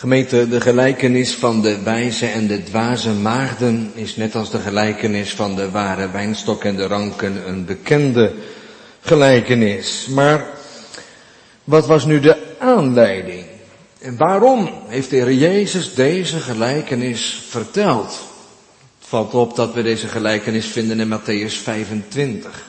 Gemeente, de gelijkenis van de wijze en de dwaze maagden is net als de gelijkenis van de ware wijnstok en de ranken een bekende gelijkenis. Maar wat was nu de aanleiding? En waarom heeft de Heer Jezus deze gelijkenis verteld? Het valt op dat we deze gelijkenis vinden in Mattheüs 25.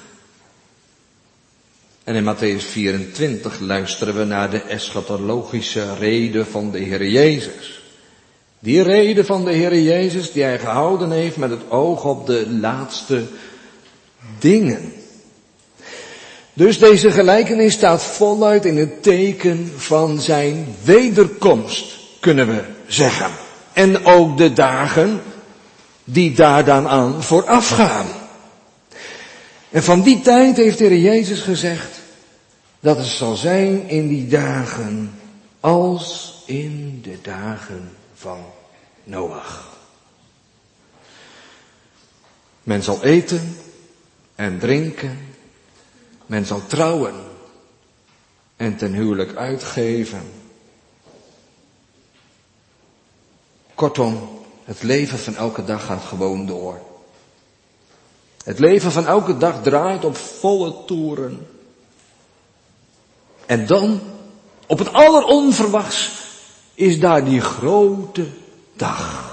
En in Mattheüs 24 luisteren we naar de eschatologische rede van de Heer Jezus. Die rede van de Heer Jezus die hij gehouden heeft met het oog op de laatste dingen. Dus deze gelijkenis staat voluit in het teken van zijn wederkomst, kunnen we zeggen. En ook de dagen die daar dan aan voorafgaan. En van die tijd heeft de Heer Jezus gezegd dat het zal zijn in die dagen als in de dagen van Noach. Men zal eten en drinken, men zal trouwen en ten huwelijk uitgeven. Kortom, het leven van elke dag gaat gewoon door. Het leven van elke dag draait op volle toeren. En dan, op het alleronverwachts, is daar die grote dag.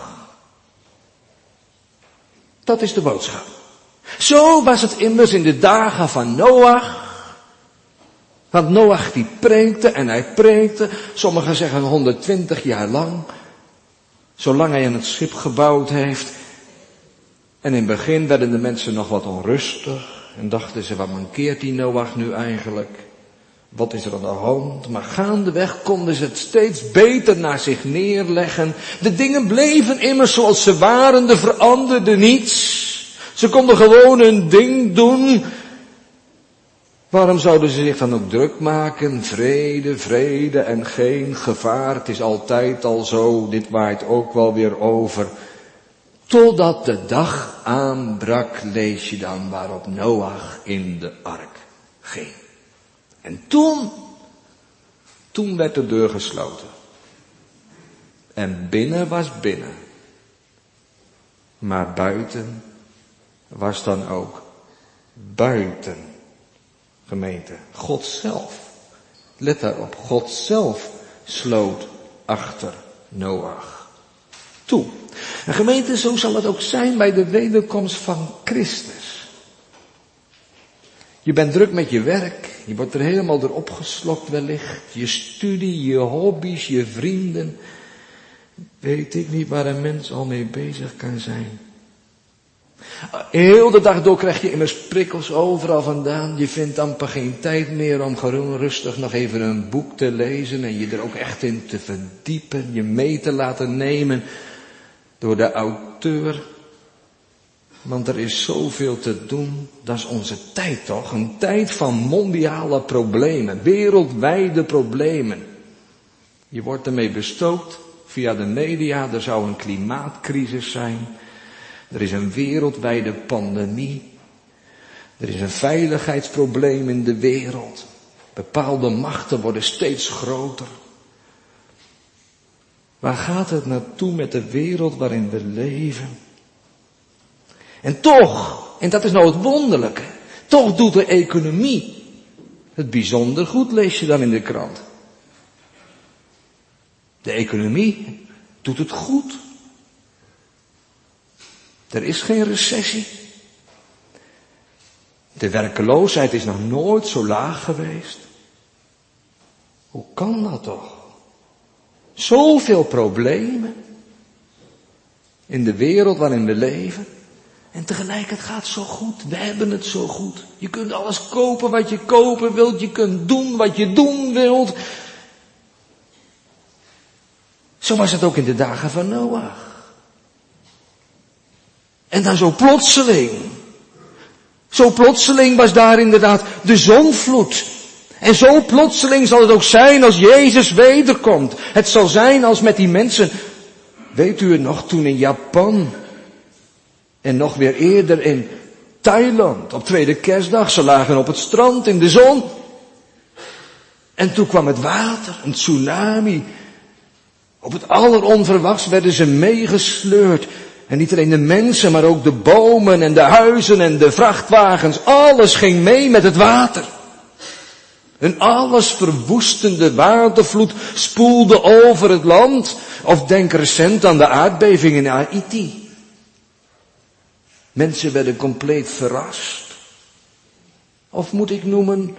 Dat is de boodschap. Zo was het immers in de dagen van Noach. Want Noach die preekte en hij preekte, sommigen zeggen 120 jaar lang. Zolang hij aan het schip gebouwd heeft. En in het begin werden de mensen nog wat onrustig. En dachten ze, wat mankeert die Noach nu eigenlijk? Wat is er aan de hand? Maar gaandeweg konden ze het steeds beter naar zich neerleggen. De dingen bleven immers zoals ze waren, er veranderde niets. Ze konden gewoon hun ding doen. Waarom zouden ze zich dan ook druk maken? Vrede, vrede en geen gevaar. Het is altijd al zo, dit waait ook wel weer over. Totdat de dag aanbrak, lees je dan, waarop Noach in de ark ging. En toen werd de deur gesloten. En binnen was binnen. Maar buiten was dan ook buiten. Gemeente, God zelf. Let daarop, God zelf sloot achter Noach toe. En gemeente, zo zal het ook zijn bij de wederkomst van Christus. Je bent druk met je werk, je wordt er helemaal door opgeslokt wellicht. Je studie, je hobby's, je vrienden. Weet ik niet waar een mens al mee bezig kan zijn. Heel de dag door krijg je immers prikkels overal vandaan. Je vindt amper geen tijd meer om gewoon rustig nog even een boek te lezen. En je er ook echt in te verdiepen. Je mee te laten nemen door de auteur. Want er is zoveel te doen. Dat is onze tijd toch? Een tijd van mondiale problemen. Wereldwijde problemen. Je wordt ermee bestookt via de media. Er zou een klimaatcrisis zijn. Er is een wereldwijde pandemie. Er is een veiligheidsprobleem in de wereld. Bepaalde machten worden steeds groter. Waar gaat het naartoe met de wereld waarin we leven? En toch, en dat is nou het wonderlijke, toch doet de economie het bijzonder goed, lees je dan in de krant. De economie doet het goed. Er is geen recessie. De werkeloosheid is nog nooit zo laag geweest. Hoe kan dat toch? Zoveel problemen in de wereld waarin we leven. En tegelijk, het gaat zo goed. We hebben het zo goed. Je kunt alles kopen wat je kopen wilt. Je kunt doen wat je doen wilt. Zo was het ook in de dagen van Noach. En dan zo plotseling was daar inderdaad de zondvloed. En zo plotseling zal het ook zijn als Jezus wederkomt. Het zal zijn als met die mensen, weet u het nog, toen in Japan en nog weer eerder in Thailand op tweede kerstdag. Ze lagen op het strand in de zon. En toen kwam het water, een tsunami. Op het alleronverwachts werden ze meegesleurd. En niet alleen de mensen, maar ook de bomen en de huizen en de vrachtwagens. Alles ging mee met het water. Een alles verwoestende watervloed spoelde over het land. Of denk recent aan de aardbeving in Haiti. Mensen werden compleet verrast. Of moet ik noemen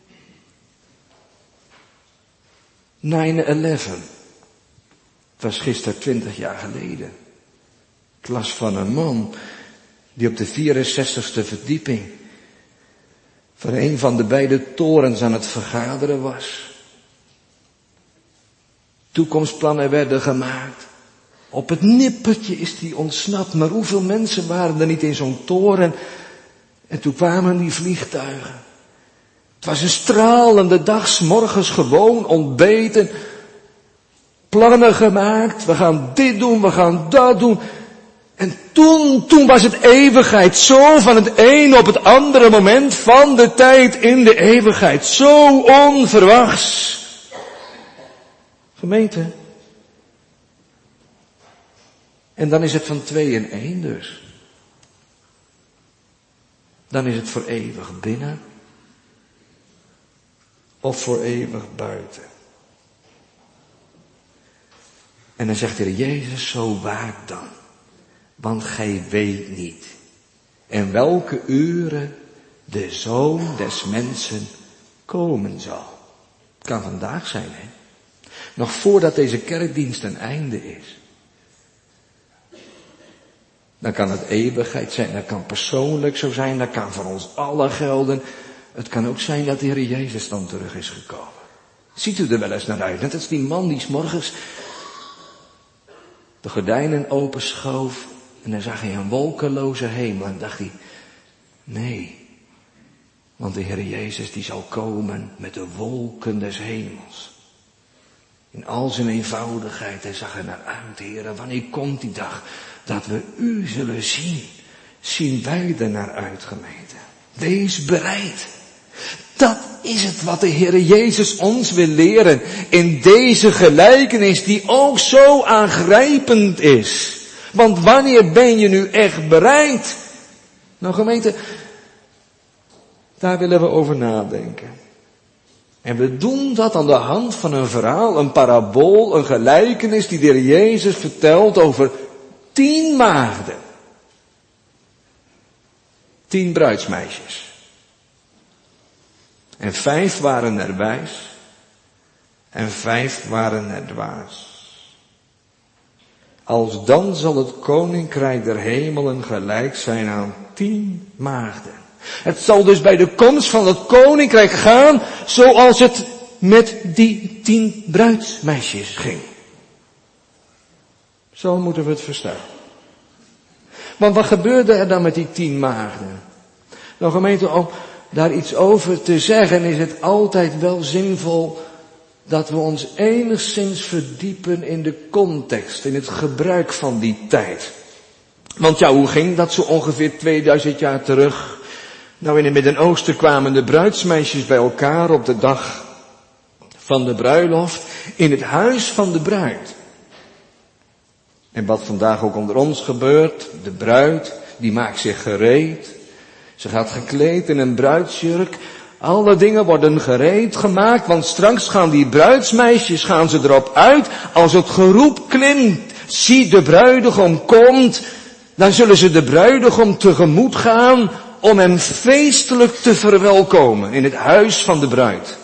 9/11. Het was gisteren 20 jaar geleden. Ik las van een man die op de 64ste verdieping van een van de beide torens aan het vergaderen was. Toekomstplannen werden gemaakt. Op het nippertje is die ontsnapt, maar hoeveel mensen waren er niet in zo'n toren? En toen kwamen die vliegtuigen. Het was een stralende dag, 's morgens gewoon ontbeten. Plannen gemaakt, we gaan dit doen, we gaan dat doen. En toen was het eeuwigheid, zo van het een op het andere moment van de tijd in de eeuwigheid. Zo onverwachts. Gemeente. En dan is het van 2 in 1 dus. Dan is het voor eeuwig binnen. Of voor eeuwig buiten. En dan zegt de Heer Jezus, zo waak dan. Want gij weet niet in welke uren de Zoon des Mensen komen zal. Het kan vandaag zijn, hè. Nog voordat deze kerkdienst een einde is. Dan kan het eeuwigheid zijn, dat kan persoonlijk zo zijn, dat kan voor ons allen gelden. Het kan ook zijn dat de Heer Jezus dan terug is gekomen. Ziet u er wel eens naar uit? Net als die man die 's morgens de gordijnen openschoof en dan zag hij een wolkenloze hemel en dacht hij, nee, want de Heer Jezus die zal komen met de wolken des hemels. In al zijn eenvoudigheid, hij zag er naar uit, Heer, wanneer komt die dag dat we u zullen zien? Zien wij er naar uit, gemeente? Wees bereid. Dat is het wat de Heer Jezus ons wil leren in deze gelijkenis die ook zo aangrijpend is. Want wanneer ben je nu echt bereid? Nou gemeente, daar willen we over nadenken. En we doen dat aan de hand van een verhaal, een parabool, een gelijkenis die de Heer Jezus vertelt over 10 maagden. 10 bruidsmeisjes. En 5 waren er wijs. En 5 waren er dwaas. Alsdan zal het koninkrijk der hemelen gelijk zijn aan 10 maagden. Het zal dus bij de komst van het koninkrijk gaan zoals het met die 10 bruidsmeisjes ging. Zo moeten we het verstaan. Want wat gebeurde er dan met die 10 maagden? Nou gemeente, om daar iets over te zeggen is het altijd wel zinvol dat we ons enigszins verdiepen in de context, in het gebruik van die tijd. Want ja, hoe ging dat zo ongeveer 2000 jaar terug? Nou, in het Midden-Oosten kwamen de bruidsmeisjes bij elkaar op de dag van de bruiloft in het huis van de bruid. En wat vandaag ook onder ons gebeurt, de bruid, die maakt zich gereed. Ze gaat gekleed in een bruidsjurk. Alle dingen worden gereed gemaakt, want straks gaan die bruidsmeisjes, gaan ze erop uit. Als het geroep klinkt, zie de bruidegom komt, dan zullen ze de bruidegom tegemoet gaan om hem feestelijk te verwelkomen in het huis van de bruid.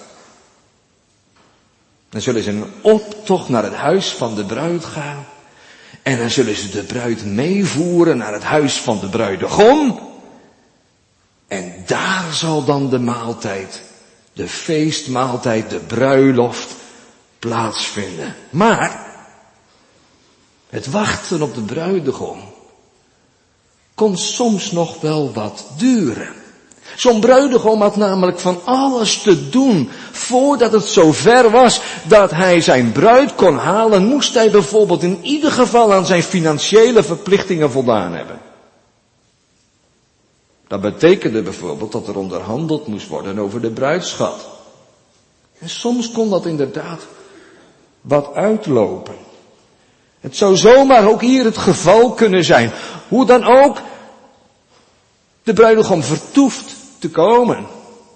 Dan zullen ze een optocht naar het huis van de bruid gaan. En dan zullen ze de bruid meevoeren naar het huis van de bruidegom. En daar zal dan de maaltijd, de feestmaaltijd, de bruiloft plaatsvinden. Maar het wachten op de bruidegom kon soms nog wel wat duren. Zo'n bruidegom had namelijk van alles te doen. Voordat het zover was dat hij zijn bruid kon halen, moest hij bijvoorbeeld in ieder geval aan zijn financiële verplichtingen voldaan hebben. Dat betekende bijvoorbeeld dat er onderhandeld moest worden over de bruidsschat. En soms kon dat inderdaad wat uitlopen. Het zou zomaar ook hier het geval kunnen zijn. Hoe dan ook, de bruidegom vertoeft te komen.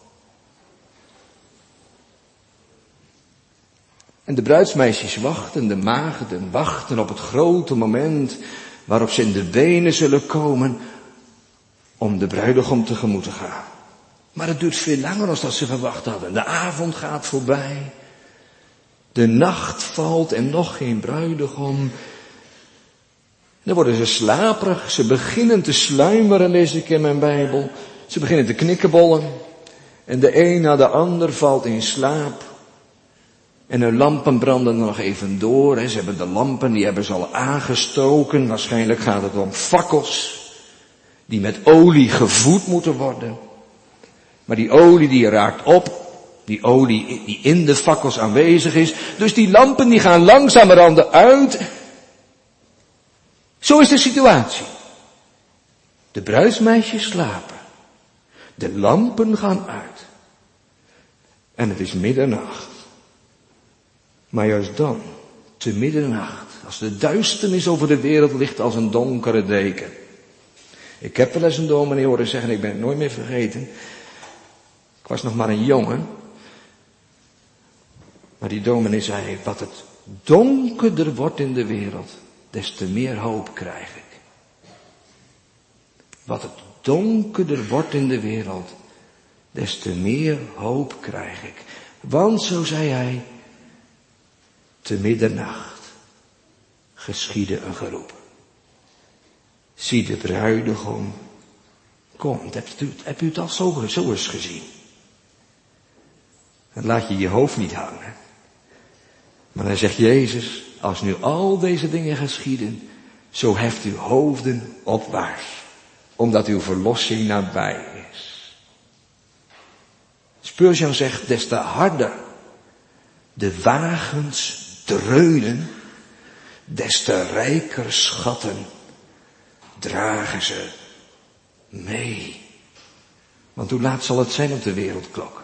En de bruidsmeisjes wachten, de maagden wachten op het grote moment waarop ze in de benen zullen komen om de bruidegom tegemoet te gaan. Maar het duurt veel langer dan dat ze verwacht hadden. De avond gaat voorbij. De nacht valt en nog geen bruidegom. Dan worden ze slaperig. Ze beginnen te sluimeren, lees ik in mijn Bijbel. Ze beginnen te knikkenbollen. En de een na de ander valt in slaap. En hun lampen branden nog even door. Ze hebben de lampen, die hebben ze al aangestoken. Waarschijnlijk gaat het om fakkels. Die met olie gevoed moeten worden. Maar die olie die raakt op. Die olie die in de fakkels aanwezig is. Dus die lampen die gaan langzamerhand uit. Zo is de situatie. De bruidsmeisjes slapen. De lampen gaan uit. En het is middernacht. Maar juist dan, te middernacht, als de duisternis over de wereld ligt als een donkere deken. Ik heb wel eens een dominee horen zeggen, ik ben het nooit meer vergeten. Ik was nog maar een jongen. Maar die dominee zei, wat het donkerder wordt in de wereld, des te meer hoop krijg ik. Wat het donkerder wordt in de wereld, des te meer hoop krijg ik. Want, zo zei hij, te middernacht geschiedde een geroep. Zie de bruidegom komt. Hebt u het al zo eens gezien? Dan laat je je hoofd niet hangen. Maar dan zegt Jezus, als nu al deze dingen geschieden, zo heft uw hoofden opwaarts, omdat uw verlossing nabij is. Spurgeon zegt, des te harder de wagens dreunen, des te rijker schatten dragen ze mee. Want hoe laat zal het zijn op de wereldklok?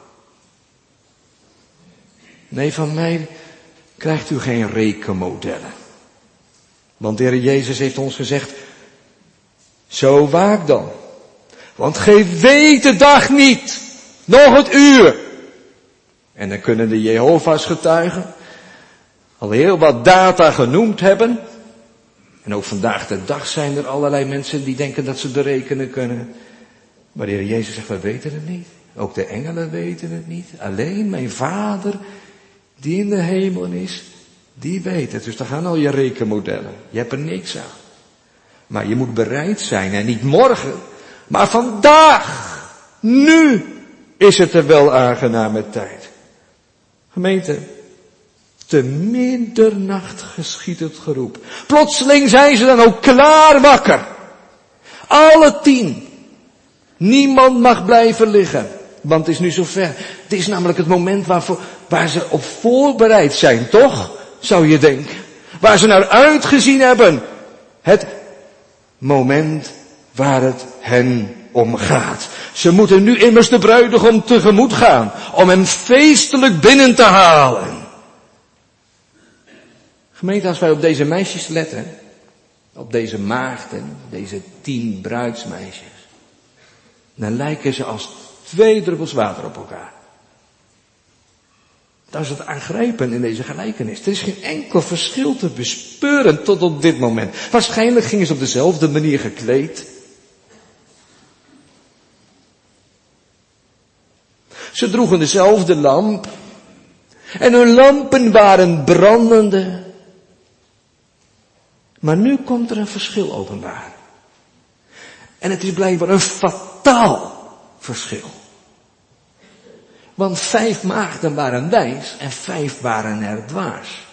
Nee, van mij krijgt u geen rekenmodellen. Want de Heer Jezus heeft ons gezegd, zo waak dan. Want gij weet de dag niet, nog het uur. En dan kunnen de Jehovah's getuigen al heel wat data genoemd hebben. En ook vandaag de dag zijn er allerlei mensen die denken dat ze berekenen kunnen. Maar de Heer Jezus zegt, we weten het niet. Ook de engelen weten het niet. Alleen mijn Vader, die in de hemel is, die weet het. Dus daar gaan al je rekenmodellen. Je hebt er niks aan. Maar je moet bereid zijn. En niet morgen, maar vandaag. Nu is het er wel aangename tijd. Gemeente, te middernacht geschiet het geroep. Plotseling zijn ze dan ook klaar wakker. Alle 10. Niemand mag blijven liggen. Want het is nu zover. Het is namelijk het moment waar ze op voorbereid zijn, toch? Zou je denken. Waar ze naar uitgezien hebben. Het moment waar het hen om gaat. Ze moeten nu immers de bruidegom tegemoet gaan. Om hem feestelijk binnen te halen. Gemeente, als wij op deze meisjes letten. Op deze maagden. Deze 10 bruidsmeisjes. Dan lijken ze als 2 druppels water op elkaar. Dat is het aangrijpen in deze gelijkenis. Er is geen enkel verschil te bespeuren tot op dit moment. Waarschijnlijk gingen ze op dezelfde manier gekleed. Ze droegen dezelfde lamp. En hun lampen waren brandende. Maar nu komt er een verschil openbaar. En het is blijkbaar een fataal verschil. Want 5 maagden waren wijs en 5 waren er dwaas.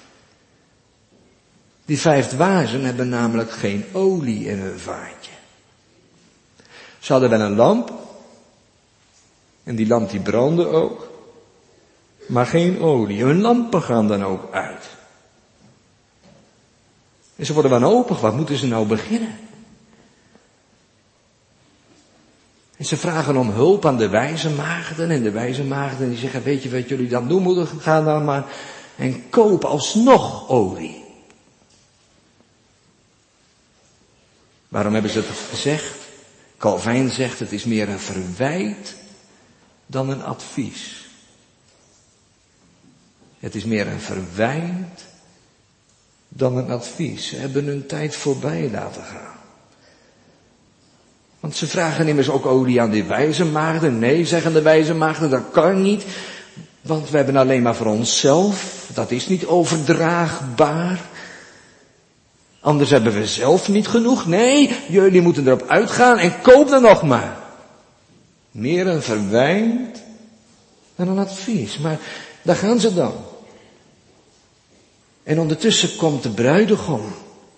Die 5 dwazen hebben namelijk geen olie in hun vaatje. Ze hadden wel een lamp. En die lamp die brandde ook. Maar geen olie. Hun lampen gaan dan ook uit. En ze worden wanhopig. Wat moeten ze nou beginnen? En ze vragen om hulp aan de wijze maagden. En de wijze maagden die zeggen, weet je wat jullie dan doen moeten? Ga dan maar en koop alsnog olie. Waarom hebben ze het gezegd? Calvijn zegt het is meer een verwijt dan een advies. Het is meer een verwijt dan een advies. Ze hebben hun tijd voorbij laten gaan. Want ze vragen immers ook olie aan die wijze maagden. Nee, zeggen de wijze maagden, dat kan niet. Want we hebben alleen maar voor onszelf. Dat is niet overdraagbaar. Anders hebben we zelf niet genoeg. Nee, jullie moeten erop uitgaan en koop dan nog maar. Meer een verwijt dan een advies. Maar daar gaan ze dan. En ondertussen komt de bruidegom.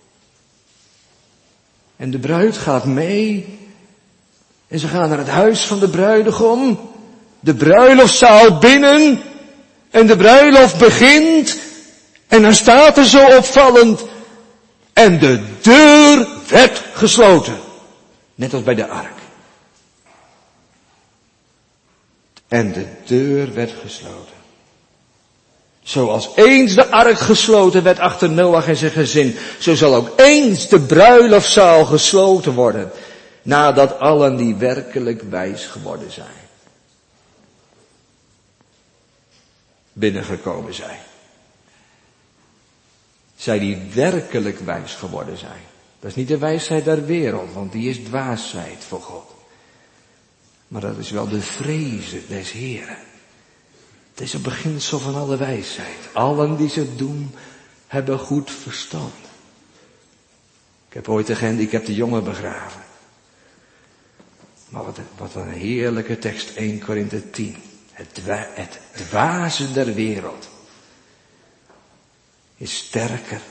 En de bruid gaat mee. En ze gaan naar het huis van de bruidegom. De bruiloftzaal binnen. En de bruiloft begint. En dan staat er zo opvallend. En de deur werd gesloten. Net als bij de ark. En de deur werd gesloten. Zoals eens de ark gesloten werd achter Noach en zijn gezin, zo zal ook eens de bruiloftzaal gesloten worden, nadat allen die werkelijk wijs geworden zijn, binnengekomen zijn. Zij die werkelijk wijs geworden zijn. Dat is niet de wijsheid der wereld, want die is dwaasheid voor God. Maar dat is wel de vrezen des Heren. Het is het beginsel van alle wijsheid. Allen die ze doen, hebben goed verstand. Ik heb ooit een gehandicapte jongen begraven. Maar wat een heerlijke tekst, 1 Korinthe 10. Het dwaze der wereld is sterker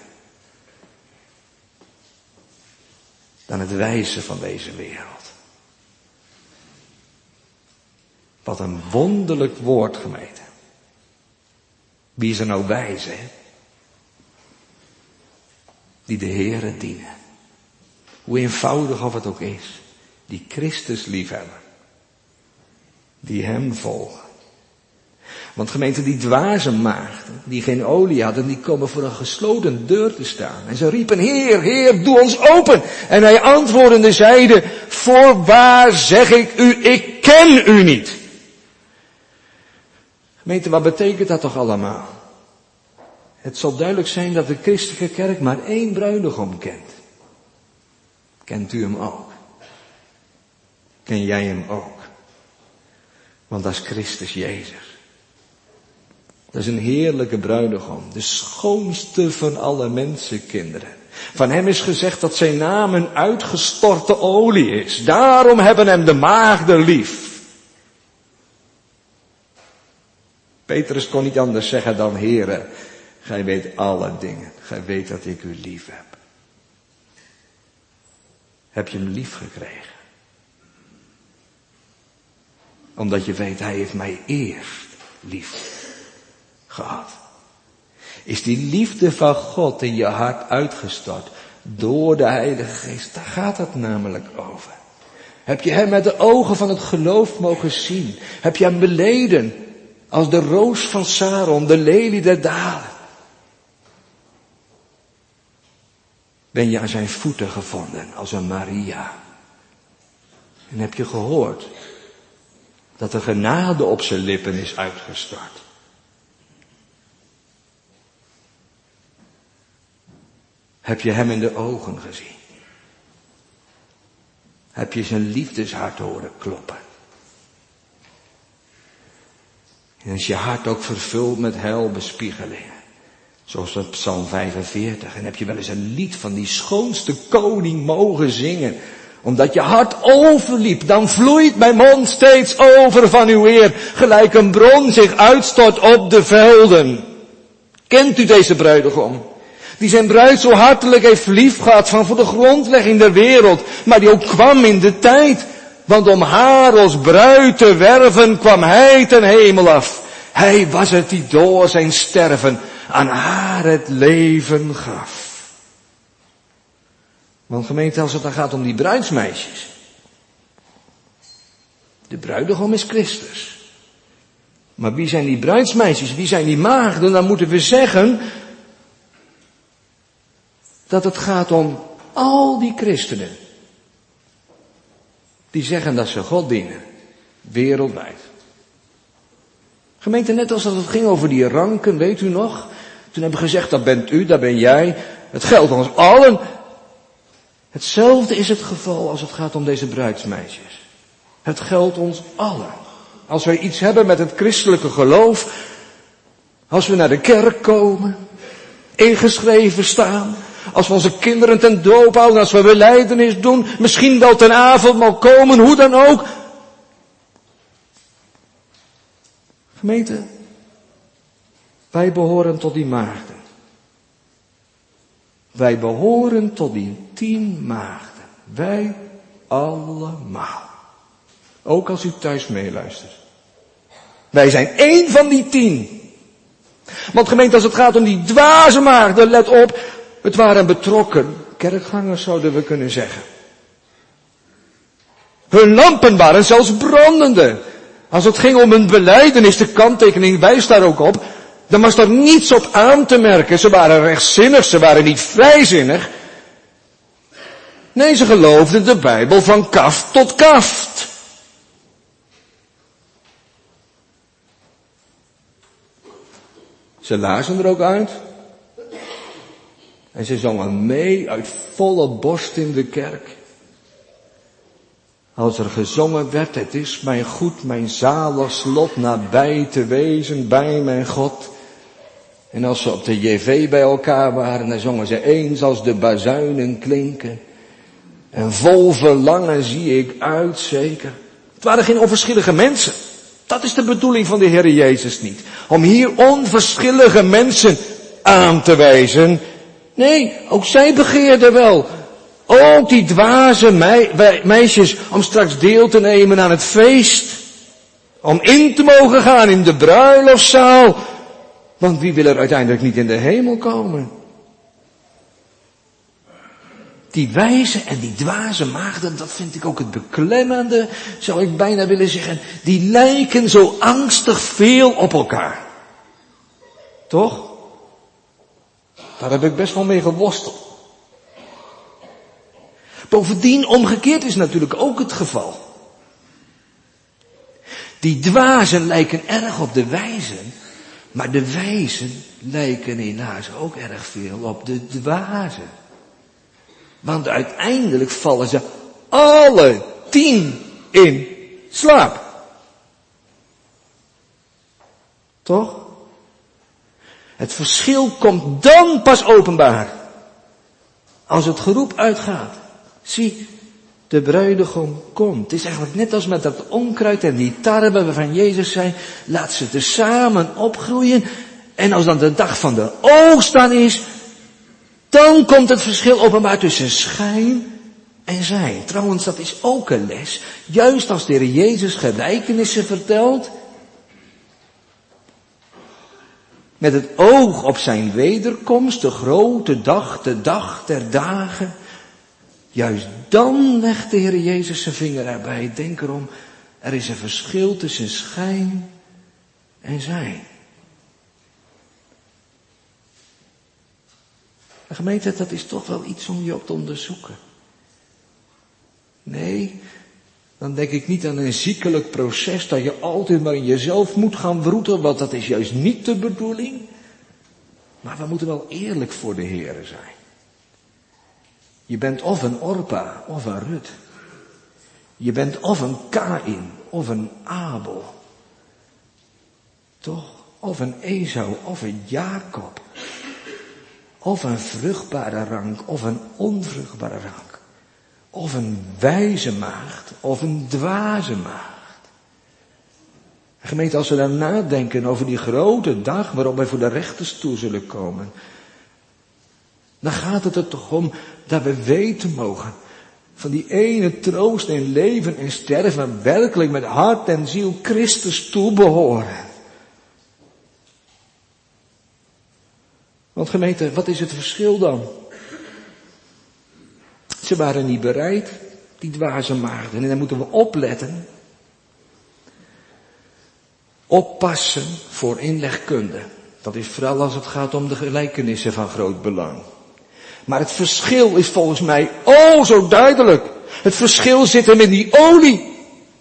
dan het wijze van deze wereld. Wat een wonderlijk woord, gemeente. Wie is er nou wijs, hè? Die de Heere dienen. Hoe eenvoudig of het ook is. Die Christus liefhebben. Die hem volgen. Want gemeente, die dwaze maagden, die geen olie hadden, die komen voor een gesloten deur te staan. En ze riepen, Heer, Heer, doe ons open. En hij antwoordende zeide, voorwaar zeg ik u, ik ken u niet. Gemeente, wat betekent dat toch allemaal? Het zal duidelijk zijn dat de christelijke kerk maar één bruidegom kent. Kent u hem ook? Ken jij hem ook? Want dat is Christus Jezus. Dat is een heerlijke bruidegom. De schoonste van alle mensenkinderen. Van hem is gezegd dat zijn naam een uitgestorte olie is. Daarom hebben hem de maagden lief. Petrus kon niet anders zeggen dan, Heere, gij weet alle dingen. Gij weet dat ik u lief heb. Heb je hem lief gekregen? Omdat je weet, hij heeft mij eerst lief gehad. Is die liefde van God in je hart uitgestort door de Heilige Geest? Daar gaat het namelijk over. Heb je hem met de ogen van het geloof mogen zien? Heb je hem beleden als de roos van Saron, de lelie der dalen? Ben je aan zijn voeten gevonden als een Maria? En heb je gehoord dat de genade op zijn lippen is uitgestort? Heb je hem in de ogen gezien? Heb je zijn liefdeshart horen kloppen? En is je hart ook vervuld met heilbespiegelingen? Zoals in Psalm 45. En heb je wel eens een lied van die schoonste koning mogen zingen? Omdat je hart overliep, dan vloeit mijn mond steeds over van uw eer. Gelijk een bron zich uitstort op de velden. Kent u deze bruidegom? Die zijn bruid zo hartelijk heeft lief gehad van voor de grondlegging der wereld. Maar die ook kwam in de tijd. Want om haar als bruid te werven kwam hij ten hemel af. Hij was het die door zijn sterven aan haar het leven gaf. Want gemeente, als het dan gaat om die bruidsmeisjes. De bruidegom is Christus. Maar wie zijn die bruidsmeisjes? Wie zijn die maagden? Dan moeten we zeggen dat het gaat om al die christenen die zeggen dat ze God dienen. Wereldwijd. Gemeente, net als dat het ging over die ranken, weet u nog? Toen hebben we gezegd, dat bent u, dat ben jij. Het geldt ons allen. Hetzelfde is het geval als het gaat om deze bruidsmeisjes. Het geldt ons allen. Als wij iets hebben met het christelijke geloof, als we naar de kerk komen, ingeschreven staan, als we onze kinderen ten doop houden, als we belijdenis doen, misschien wel ten avondmaal komen, hoe dan ook. Gemeente, wij behoren tot die maagden. Wij behoren tot die 10 maagden. Wij allemaal. Ook als u thuis meeluistert. Wij zijn 1 van die 10. Want gemeente, als het gaat om die dwaze maagden, let op, het waren betrokken kerkgangers, zouden we kunnen zeggen. Hun lampen waren zelfs brandende. Als het ging om een belijdenis, de kanttekening wijst daar ook op, dan was er niets op aan te merken. Ze waren rechtzinnig, ze waren niet vrijzinnig. Nee, ze geloofden de Bijbel van kaft tot kaft. Ze lazen er ook uit. En ze zongen mee uit volle borst in de kerk. Als er gezongen werd, het is mijn goed, mijn zalig slot nabij te wezen bij mijn God. En als ze op de JV bij elkaar waren, dan zongen ze eens als de bazuinen klinken. En vol verlangen zie ik uit, zeker. Het waren geen onverschillige mensen. Dat is de bedoeling van de Heer Jezus niet. Om hier onverschillige mensen aan te wijzen. Nee, ook zij begeerden wel. Ook die dwaze meisjes om straks deel te nemen aan het feest. Om in te mogen gaan in de bruiloftszaal. Want wie wil er uiteindelijk niet in de hemel komen? Die wijze en die dwaze maagden, dat vind ik ook het beklemmende, zou ik bijna willen zeggen. Die lijken zo angstig veel op elkaar. Toch? Daar heb ik best wel mee geworsteld. Bovendien, omgekeerd is natuurlijk ook het geval. Die dwazen lijken erg op de wijzen, maar de wijzen lijken helaas ook erg veel op de dwazen. Want uiteindelijk vallen ze alle 10 in slaap. Toch? Het verschil komt dan pas openbaar. Als het geroep uitgaat. Zie, de bruidegom komt. Het is eigenlijk net als met dat onkruid en die tarwe waarvan Jezus zei, laat ze tezamen opgroeien. En als dan de dag van de oogst dan is, dan komt het verschil openbaar tussen schijn en zijn. Trouwens, dat is ook een les. Juist als de Heer Jezus gelijkenissen vertelt, met het oog op zijn wederkomst, de grote dag, de dag der dagen. Juist dan legt de Heer Jezus zijn vinger erbij. Denk erom, er is een verschil tussen schijn en zijn. De gemeente, dat is toch wel iets om je op te onderzoeken. Nee, dan denk ik niet aan een ziekelijk proces dat je altijd maar in jezelf moet gaan wroeten, want dat is juist niet de bedoeling. Maar we moeten wel eerlijk voor de Heere zijn. Je bent of een Orpa of een Rut. Je bent of een Kaïn of een Abel. Toch? Of een Esau of een Jacob. Of een vruchtbare rank of een onvruchtbare rank. Of een wijze maagd of een dwaze maagd. Gemeente, als we dan nadenken over die grote dag waarop wij voor de rechterstoel zullen komen, dan gaat het er toch om dat we weten mogen van die ene troost in leven en sterven werkelijk met hart en ziel Christus toebehoren. Want gemeente, wat is het verschil dan? Ze waren niet bereid, die dwaze maagden. En dan moeten we opletten. Oppassen voor inlegkunde. Dat is vooral als het gaat om de gelijkenissen van groot belang. Maar het verschil is volgens mij zo duidelijk. Het verschil zit hem in die olie.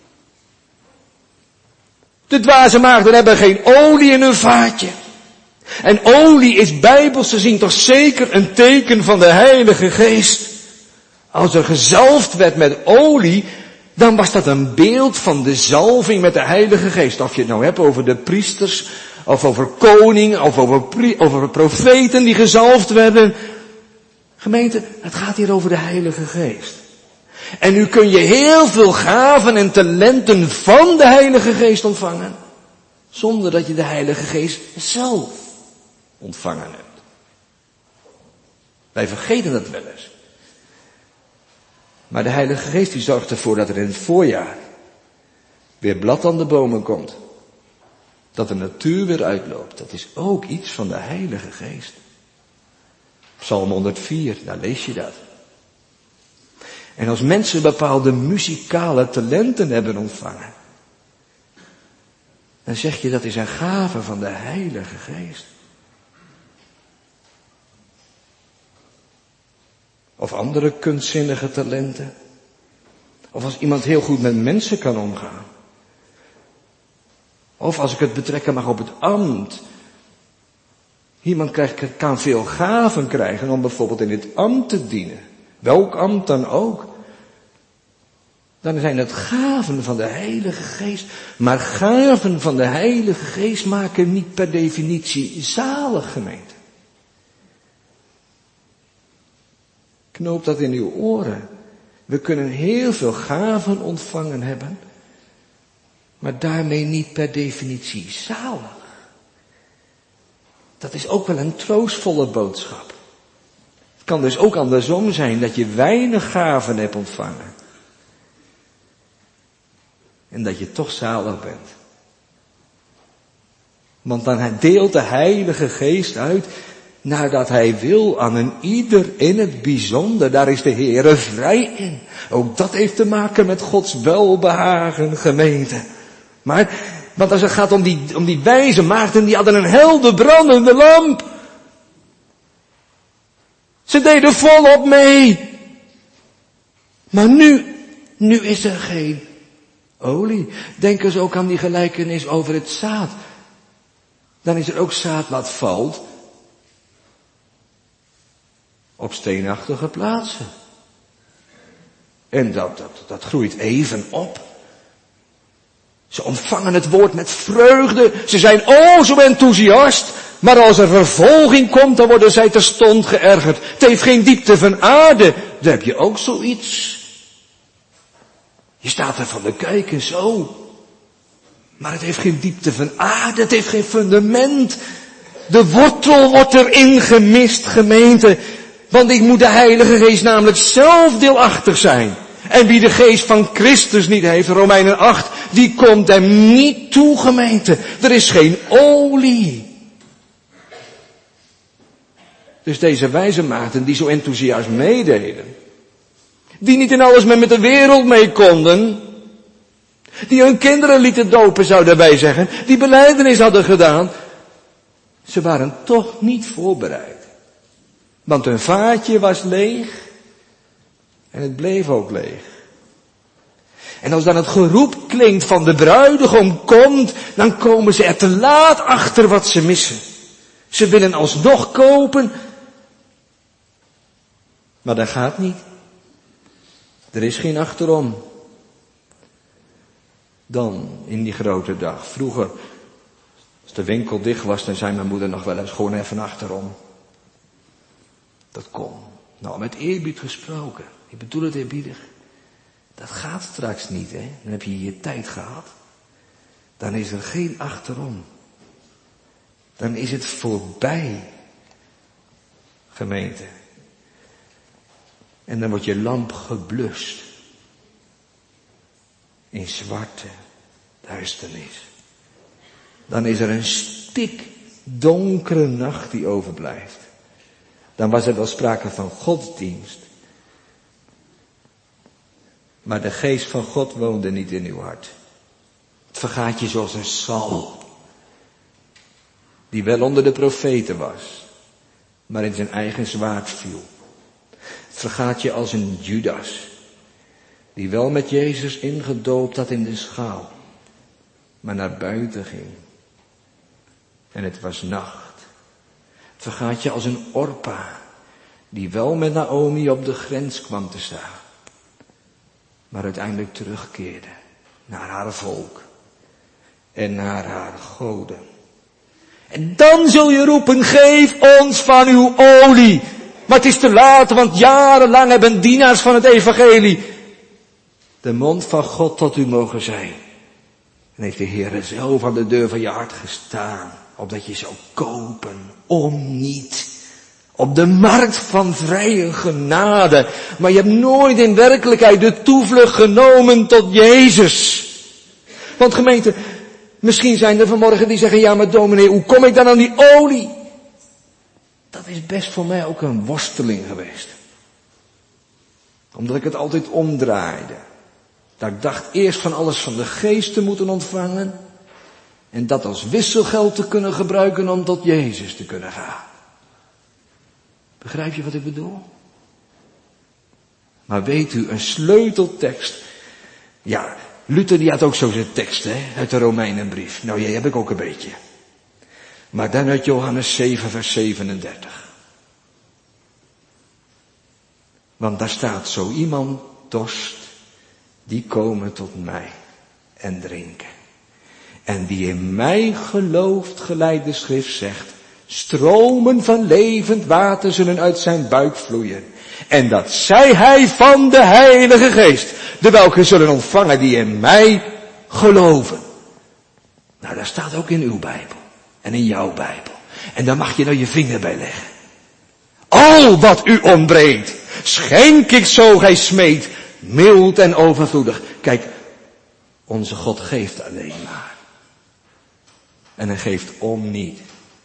De dwaze maagden hebben geen olie in hun vaatje. En olie is bijbels gezien toch zeker een teken van de Heilige Geest. Als er gezalfd werd met olie, dan was dat een beeld van de zalving met de Heilige Geest. Of je het nou hebt over de priesters, of over koningen, of over profeten die gezalfd werden. Gemeente, het gaat hier over de Heilige Geest. En nu kun je heel veel gaven en talenten van de Heilige Geest ontvangen, zonder dat je de Heilige Geest zelf ontvangen hebt. Wij vergeten dat wel eens. Maar de Heilige Geest die zorgt ervoor dat er in het voorjaar weer blad aan de bomen komt. Dat de natuur weer uitloopt. Dat is ook iets van de Heilige Geest. Psalm 104, daar lees je dat. En als mensen bepaalde muzikale talenten hebben ontvangen, dan zeg je dat is een gave van de Heilige Geest. Of andere kunstzinnige talenten. Of als iemand heel goed met mensen kan omgaan. Of als ik het betrekken mag op het ambt. Iemand kan veel gaven krijgen om bijvoorbeeld in het ambt te dienen. Welk ambt dan ook. Dan zijn het gaven van de Heilige Geest. Maar gaven van de Heilige Geest maken niet per definitie zalig, gemeente. Knoop dat in uw oren. We kunnen heel veel gaven ontvangen hebben, maar daarmee niet per definitie zalig. Dat is ook wel een troostvolle boodschap. Het kan dus ook andersom zijn, dat je weinig gaven hebt ontvangen. En dat je toch zalig bent. Want dan deelt de Heilige Geest uit nadat hij wil aan een ieder in het bijzonder. Daar is de Heere vrij in. Ook dat heeft te maken met Gods welbehagen, gemeente. Want als het gaat om die wijze maagden, die hadden een helder brandende lamp. Ze deden volop mee. Maar nu is er geen olie. Denk eens ook aan die gelijkenis over het zaad. Dan is er ook zaad wat valt op steenachtige plaatsen. En dat groeit even op. Ze ontvangen het woord met vreugde. Ze zijn zo enthousiast. Maar als er vervolging komt, dan worden zij terstond geërgerd. Het heeft geen diepte van aarde. Daar heb je ook zoiets. Je staat er van te kijken zo. Maar het heeft geen diepte van aarde. Het heeft geen fundament. De wortel wordt erin gemist, gemeente. Want ik moet de Heilige Geest namelijk zelf deelachtig zijn. En wie de geest van Christus niet heeft, Romeinen 8, die komt hem niet toe, gemeente. Er is geen olie. Dus deze wijze maagden die zo enthousiast meededen, die niet in alles met de wereld mee konden, die hun kinderen lieten dopen, zou daarbij zeggen, die belijdenis hadden gedaan, ze waren toch niet voorbereid. Want hun vaatje was leeg en het bleef ook leeg. En als dan het geroep klinkt van de bruidegom komt, dan komen ze er te laat achter wat ze missen. Ze willen alsnog kopen, maar dat gaat niet. Er is geen achterom. Dan, in die grote dag. Vroeger, als de winkel dicht was, dan zei mijn moeder nog wel eens gewoon even achterom. Dat kon. Nou, met eerbied gesproken. Ik bedoel het eerbiedig. Dat gaat straks niet, hè. Dan heb je je tijd gehad. Dan is er geen achterom. Dan is het voorbij. Gemeente. En dan wordt je lamp geblust. In zwarte duisternis. Dan is er een stikdonkere nacht die overblijft. Dan was er wel sprake van godsdienst. Maar de geest van God woonde niet in uw hart. Het vergaat je zoals een Saul. Die wel onder de profeten was. Maar in zijn eigen zwaard viel. Het vergaat je als een Judas. die wel met Jezus ingedoopt had in de schaal, maar naar buiten ging. En het was nacht. Het vergaat je als een Orpa, die wel met Naomi op de grens kwam te staan, maar uiteindelijk terugkeerde naar haar volk en naar haar goden. En dan zul je roepen, geef ons van uw olie. Maar het is te laat, want jarenlang hebben dienaars van het evangelie de mond van God tot u mogen zijn. En heeft de Heer zelf aan de deur van je hart gestaan, opdat je zou kopen, om niet. Op de markt van vrije genade. Maar je hebt nooit in werkelijkheid de toevlucht genomen tot Jezus. Want gemeente, misschien zijn er vanmorgen die zeggen, ja maar dominee, hoe kom ik dan aan die olie? Dat is best voor mij ook een worsteling geweest. Omdat ik het altijd omdraaide. Dat ik dacht eerst van alles van de geest te moeten ontvangen. En dat als wisselgeld te kunnen gebruiken om tot Jezus te kunnen gaan. Begrijp je wat ik bedoel? Maar weet u, een sleuteltekst. Ja, Luther die had ook zo zijn tekst, uit de Romeinenbrief. Nou, die heb ik ook een beetje. Maar dan uit Johannes 7 vers 37. Want daar staat, zo iemand dorst, die komen tot mij en drinken. En die in mij gelooft, gelijk de schrift zegt, stromen van levend water zullen uit zijn buik vloeien. En dat zei hij van de Heilige Geest, de welke zullen ontvangen die in mij geloven. Nou, dat staat ook in uw Bijbel en in jouw Bijbel. En daar mag je nou je vinger bij leggen. Al wat u ontbreekt, schenk ik zo gij smeekt, mild en overvloedig. Kijk, onze God geeft alleen maar. En hij geeft om niet.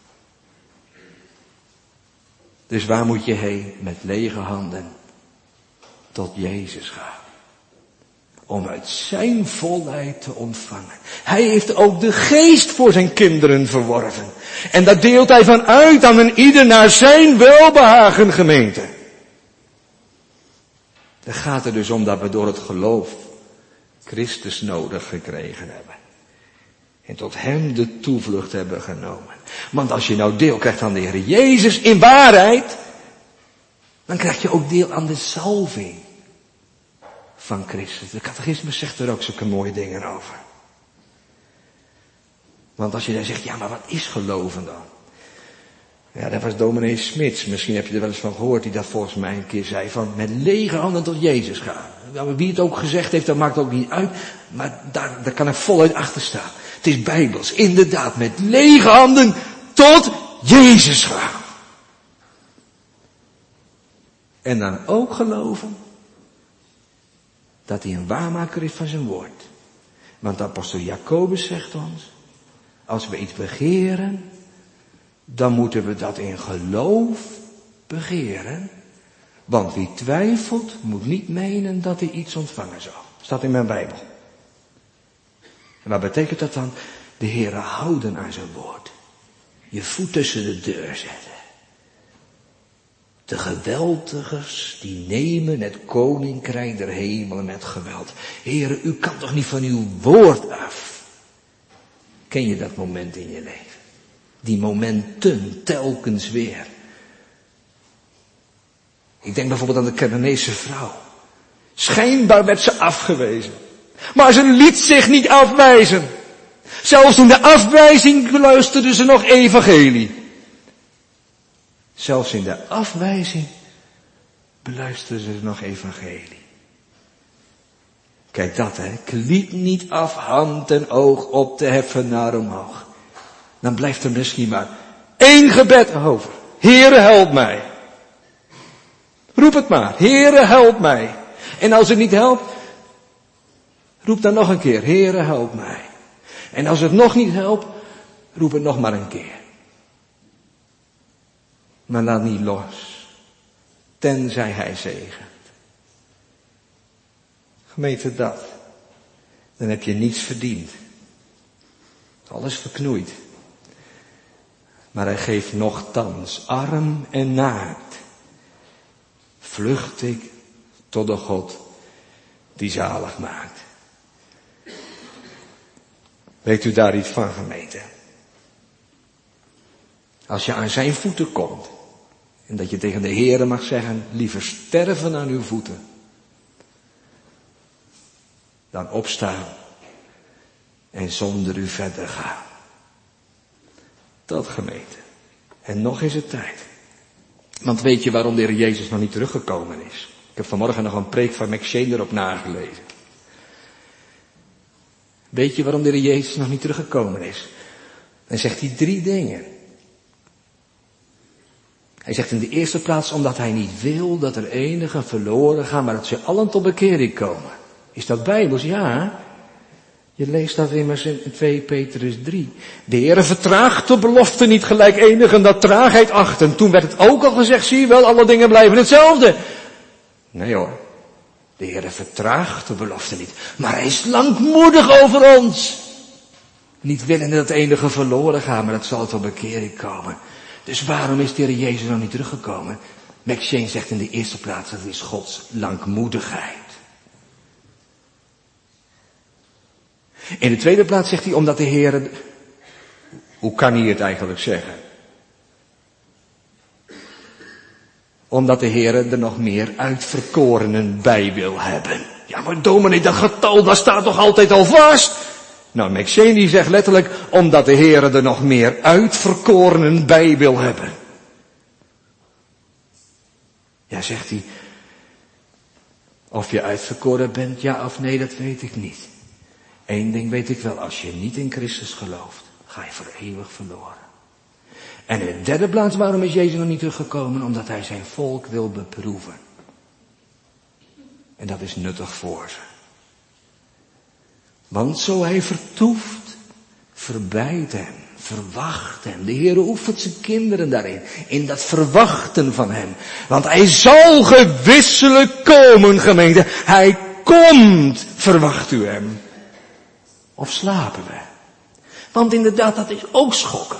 Dus waar moet je heen? Met lege handen tot Jezus gaan. Om uit zijn volheid te ontvangen. Hij heeft ook de geest voor zijn kinderen verworven. En daar deelt hij van uit aan een ieder naar zijn welbehagen, gemeente. Dan gaat het dus om dat we door het geloof Christus nodig gekregen hebben. En tot hem de toevlucht hebben genomen. Want als je nou deel krijgt aan de Heer Jezus in waarheid, dan krijg je ook deel aan de salving van Christus. De catechismus zegt er ook zulke mooie dingen over. Want als je dan zegt, ja maar wat is geloven dan? Ja, dat was dominee Smits. Misschien heb je er wel eens van gehoord, die dat volgens mij een keer zei, van met lege handen tot Jezus gaan. Nou, wie het ook gezegd heeft, dat maakt ook niet uit. Maar daar kan ik voluit achter staan. Het is bijbels, inderdaad, met lege handen tot Jezus gaan. En dan ook geloven dat hij een waarmaker is van zijn woord. Want apostel Jacobus zegt ons, als we iets begeren, dan moeten we dat in geloof begeren. Want wie twijfelt, moet niet menen dat hij iets ontvangen zal. Staat in mijn Bijbel. En wat betekent dat dan? De Heere houden aan zijn woord. Je voet tussen de deur zetten. De geweldigers die nemen het koninkrijk der hemelen met geweld. Heere, u kan toch niet van uw woord af? Ken je dat moment in je leven? Die momenten telkens weer. Ik denk bijvoorbeeld aan de Canaanese vrouw. Schijnbaar werd ze afgewezen. Maar ze liet zich niet afwijzen. Zelfs in de afwijzing luisterde ze nog evangelie. Zelfs in de afwijzing beluisterde ze nog evangelie. Kijk dat, hè. Ik liet niet af hand en oog op te heffen naar omhoog. Dan blijft er misschien maar één gebed over. Heere, help mij. Roep het maar. Heere, help mij. En als het niet helpt, roep dan nog een keer. Heere, help mij. En als het nog niet helpt, roep het nog maar een keer. Maar laat niet los. Tenzij hij zegent. Gemeente dat. Dan heb je niets verdiend. Alles verknoeid. Maar hij geeft nochtans, arm en naakt, vlucht ik tot de God die zalig maakt. Weet u daar iets van, gemeente? Als je aan zijn voeten komt en dat je tegen de Heere mag zeggen, liever sterven aan uw voeten dan opstaan en zonder u verder gaan. Dat, gemeente. En nog is het tijd. Want weet je waarom de Heer Jezus nog niet teruggekomen is? Ik heb vanmorgen nog een preek van McShane erop nagelezen. Weet je waarom de Heer Jezus nog niet teruggekomen is? Dan zegt hij 3 dingen. Hij zegt in de eerste plaats omdat hij niet wil dat er enigen verloren gaan, maar dat ze allen tot bekering komen. Is dat bijbels? Ja. Je leest dat immers in 2 Petrus 3. De Heere vertraagt de belofte niet, gelijk enigen dat traagheid achten. Toen werd het ook al gezegd, zie je wel, alle dingen blijven hetzelfde. Nee hoor. De Heere vertraagt de belofte niet. Maar hij is langmoedig over ons. Niet willende dat enigen verloren gaan, maar dat zal tot bekering komen. Dus waarom is de Heer Jezus nog niet teruggekomen? McShane zegt in de eerste plaats, dat is Gods langmoedigheid. In de tweede plaats zegt hij, omdat de Heer, hoe kan hij het eigenlijk zeggen? Omdat de Heer er nog meer uitverkorenen bij wil hebben. Ja, maar dominee, dat getal, dat staat toch altijd al vast? Nou, McShane die zegt letterlijk, omdat de Heer er nog meer uitverkorenen bij wil hebben. Ja, zegt hij, of je uitverkoren bent, ja of nee, dat weet ik niet. Eén ding weet ik wel, als je niet in Christus gelooft, ga je voor eeuwig verloren. En in de derde plaats, waarom is Jezus nog niet teruggekomen? Omdat hij zijn volk wil beproeven. En dat is nuttig voor ze. Want zo hij vertoeft, verbijt hem, verwacht hem. De Heer oefent zijn kinderen daarin, in dat verwachten van hem. Want hij zal gewisselijk komen, gemeente. Hij komt, verwacht u hem. Of slapen we? Want inderdaad, dat is ook schokkend.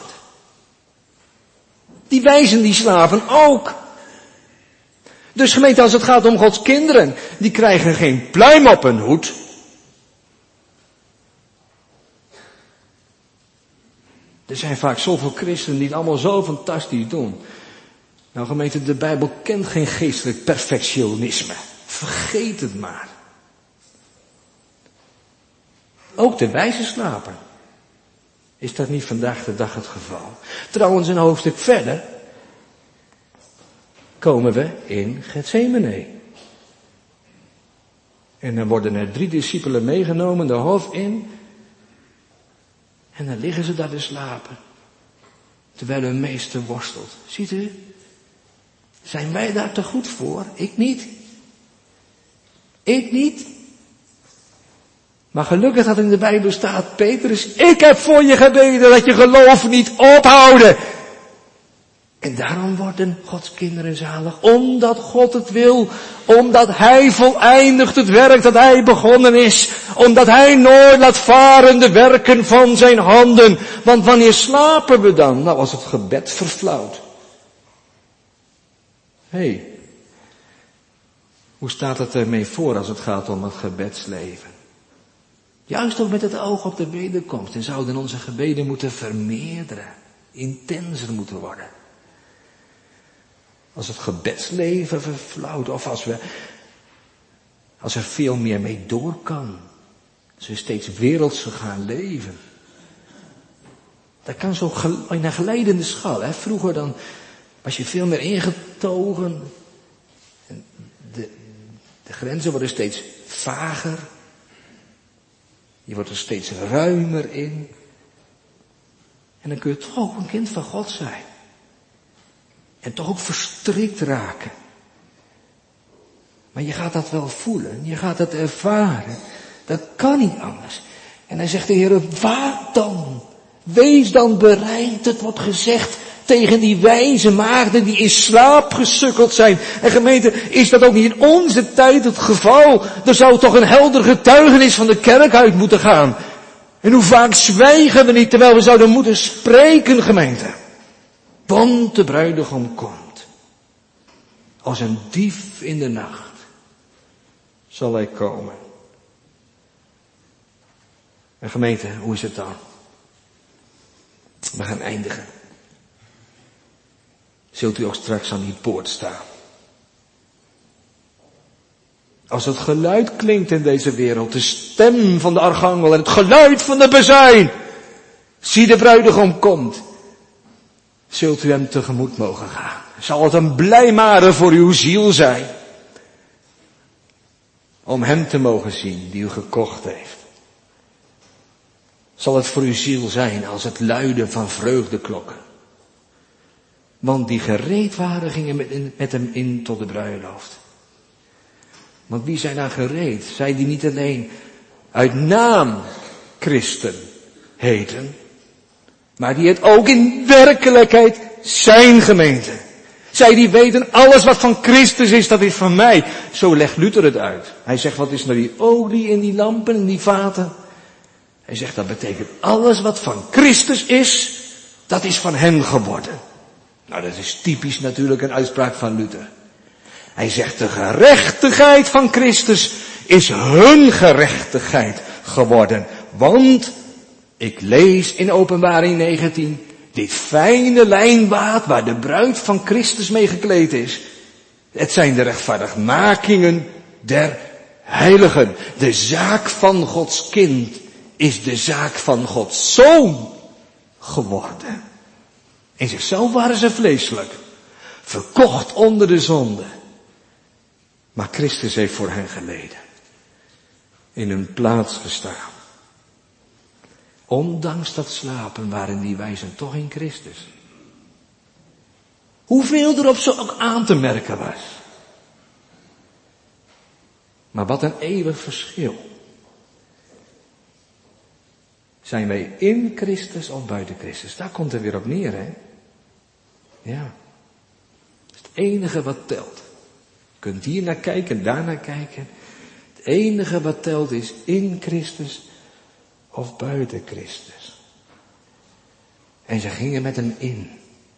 Die wijzen die slapen ook. Dus gemeente, als het gaat om Gods kinderen, die krijgen geen pluim op hun hoed. Er zijn vaak zoveel christenen die het allemaal zo fantastisch doen. Nou gemeente, de Bijbel kent geen geestelijk perfectionisme. Vergeet het maar. Ook de wijzen slapen. Is dat niet vandaag de dag het geval? Trouwens, een hoofdstuk verder komen we in Getsemane. En dan worden er 3 discipelen meegenomen de hof in. En dan liggen ze daar te slapen. Terwijl hun meester worstelt. Ziet u? Zijn wij daar te goed voor? Ik niet. Ik niet. Maar gelukkig dat in de Bijbel staat, Petrus, ik heb voor je gebeden dat je geloof niet ophouden. En daarom worden Gods kinderen zalig, omdat God het wil, omdat Hij voleindigt het werk dat Hij begonnen is, omdat Hij nooit laat varen de werken van zijn handen. Want wanneer slapen we dan? Nou, als het gebed verflauwt. Hé, hoe staat het ermee voor als het gaat om het gebedsleven? Juist ook met het oog op de wederkomst. En zouden onze gebeden moeten vermeerderen. Intenser moeten worden. Als het gebedsleven verflauwt. Of als er veel meer mee door kan. Als we steeds wereldser gaan leven. Dat kan zo in een geleidende schaal. Hè? Vroeger dan was je veel meer ingetogen. De grenzen worden steeds vager. Je wordt er steeds ruimer in. En dan kun je toch ook een kind van God zijn. En toch ook verstrikt raken. Maar je gaat dat wel voelen. Je gaat dat ervaren. Dat kan niet anders. En dan zegt de Heer, waak dan. Wees dan bereid. Het wordt gezegd tegen die wijze maagden die in slaap gesukkeld zijn. En gemeente, is dat ook niet in onze tijd het geval? Er zou toch een helder getuigenis van de kerk uit moeten gaan. En hoe vaak zwijgen we niet, terwijl we zouden moeten spreken, gemeente. Want de bruidegom komt. Als een dief in de nacht. zal hij komen. En gemeente, hoe is het dan? We gaan eindigen. Zult u ook straks aan die poort staan? Als het geluid klinkt in deze wereld, de stem van de archangel en het geluid van de bazuin, zie de bruidegom komt, zult u hem tegemoet mogen gaan. Zal het een blijmare voor uw ziel zijn, om hem te mogen zien die u gekocht heeft. Zal het voor uw ziel zijn als het luiden van vreugdeklokken. Want die gereed waren gingen met hem in tot de bruiloft. Want wie zijn dan gereed? Zij die niet alleen uit naam christen heten, maar die het ook in werkelijkheid zijn, gemeente. Zij die weten, alles wat van Christus is, dat is van mij. Zo legt Luther het uit. Hij zegt, wat is nou die olie in die lampen en die vaten? Hij zegt, dat betekent alles wat van Christus is, dat is van hen geworden. Nou, dat is typisch natuurlijk een uitspraak van Luther. Hij zegt, de gerechtigheid van Christus is hun gerechtigheid geworden. Want, ik lees in Openbaring 19, dit fijne lijnwaad waar de bruid van Christus mee gekleed is. Het zijn de rechtvaardigmakingen der heiligen. De zaak van Gods kind is de zaak van Gods zoon geworden. In zichzelf waren ze vleeselijk, verkocht onder de zonde. Maar Christus heeft voor hen geleden, in hun plaats gestaan. Ondanks dat slapen waren die wijzen toch in Christus. Hoeveel er op ze ook aan te merken was. Maar wat een eeuwig verschil. Zijn wij in Christus of buiten Christus? Daar komt het weer op neer, hè? Ja. Dat is het enige wat telt. Je kunt hier naar kijken, daar naar kijken. Het enige wat telt is in Christus of buiten Christus. En ze gingen met hem in.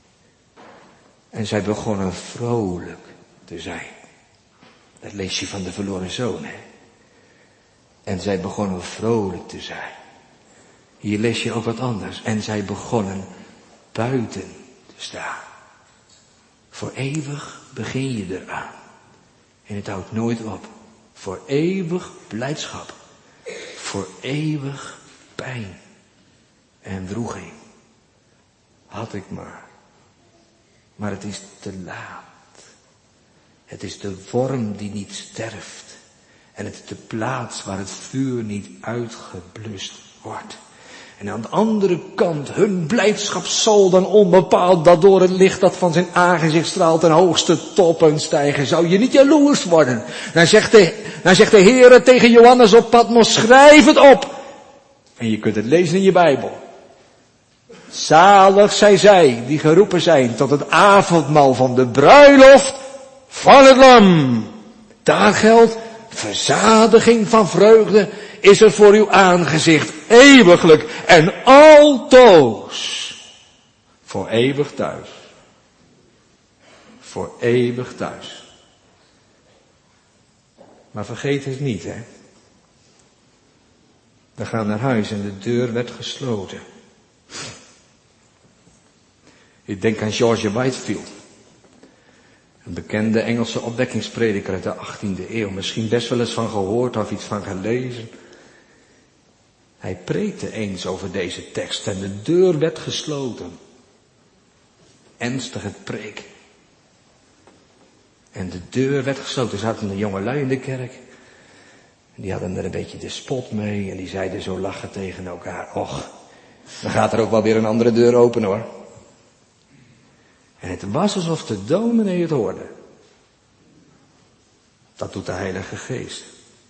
En zij begonnen vrolijk te zijn. Dat lees je van de verloren zoon, hè? En zij begonnen vrolijk te zijn. Hier lees je ook wat anders. En zij begonnen buiten te staan. Voor eeuwig begin je eraan. En het houdt nooit op. Voor eeuwig blijdschap. Voor eeuwig pijn en wroeging. Had ik maar. Maar het is te laat. Het is de worm die niet sterft. En het is de plaats waar het vuur niet uitgeblust wordt. En aan de andere kant, hun blijdschap zal dan onbepaald dat door het licht dat van zijn aangezicht straalt ten hoogste toppen stijgen. Zou je niet jaloers worden? Dan zegt de Heere tegen Johannes op Patmos, schrijf het op. En je kunt het lezen in je Bijbel. Zalig zijn zij die geroepen zijn tot het avondmaal van de bruiloft van het Lam. Daar geldt, verzadiging van vreugde is er voor uw aangezicht, eeuwiglijk en altoos. Voor eeuwig thuis. Voor eeuwig thuis. Maar vergeet het niet, hè. We gaan naar huis en de deur werd gesloten. Ik denk aan George Whitefield. Een bekende Engelse opwekkingsprediker uit de 18e eeuw. Misschien best wel eens van gehoord of iets van gelezen. Hij preekte eens over deze tekst en de deur werd gesloten. Ernstige preek. En de deur werd gesloten. Er zaten de jongelui in de kerk. En die hadden er een beetje de spot mee. En die zeiden zo lachen tegen elkaar. Och, dan gaat er ook wel weer een andere deur open, hoor. En het was alsof de dominee het hoorde. Dat doet de Heilige Geest.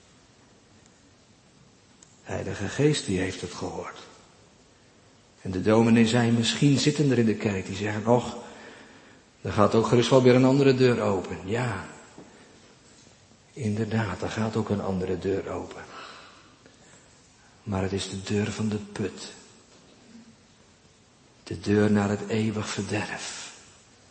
De Heilige Geest die heeft het gehoord. En de dominee zei, misschien zitten er in de kerk die zeggen, och, er gaat ook gerust wel weer een andere deur open. Ja, inderdaad, er gaat ook een andere deur open. Maar het is de deur van de put. De deur naar het eeuwig verderf.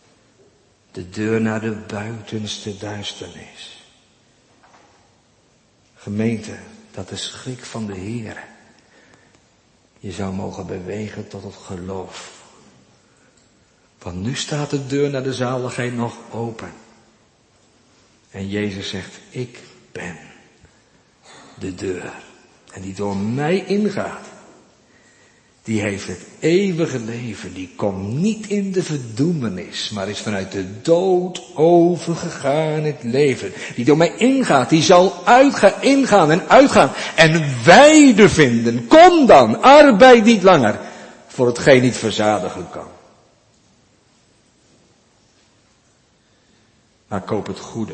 De deur naar de buitenste duisternis. Gemeente, dat de schrik van de Heer je zou mogen bewegen tot het geloof. Want nu staat de deur naar de zaligheid nog open. En Jezus zegt, ik ben de deur. En die door mij ingaat, die heeft het eeuwige leven. Die komt niet in de verdoemenis, maar is vanuit de dood overgegaan in het leven. Die door mij ingaat, die zal ingaan en uitgaan. En weide vinden. Kom dan, arbeid niet langer voor hetgeen niet verzadigen kan. Maar koop het goede.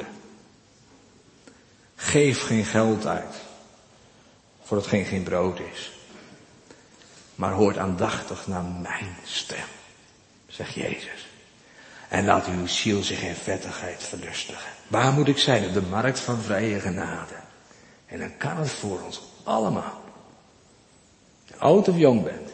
Geef geen geld uit voor hetgeen geen brood is. Maar hoort aandachtig naar mijn stem, zegt Jezus. En laat uw ziel zich in vettigheid verlustigen. Waar moet ik zijn? Op de markt van vrije genade. En dan kan het voor ons allemaal. Oud of jong bent.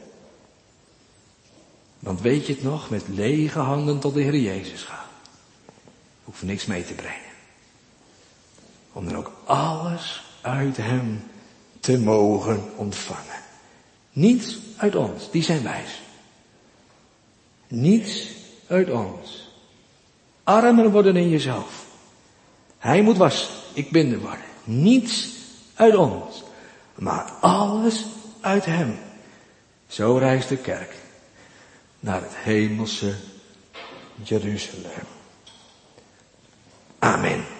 Want weet je het nog, met lege handen tot de Heer Jezus gaan. Hoef niks mee te brengen. Om dan ook alles uit hem te mogen ontvangen. Niets uit ons, die zijn wijs. Niets uit ons. Armer worden in jezelf. Hij moet wassen, ik binden worden. Niets uit ons, maar alles uit hem. Zo reist de kerk naar het hemelse Jeruzalem. Amen.